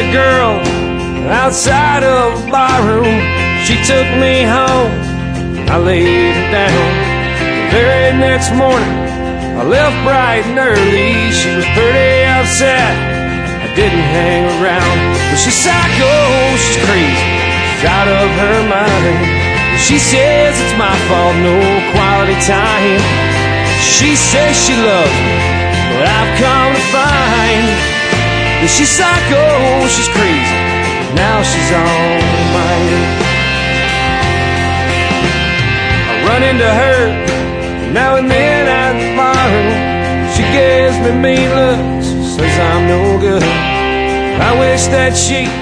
a girl outside of a barroom. She took me home, I laid her down. The very next morning, I left bright and early. She was pretty upset, I didn't hang around. But she's psycho, she's crazy, she's out of her mind. She says it's my fault, no quality time. She says she loves me, but I've come to find that she's psycho, she's crazy, now she's on mine. I run into her now and then at the bar. She gives me mean looks, says I'm no good. I wish that she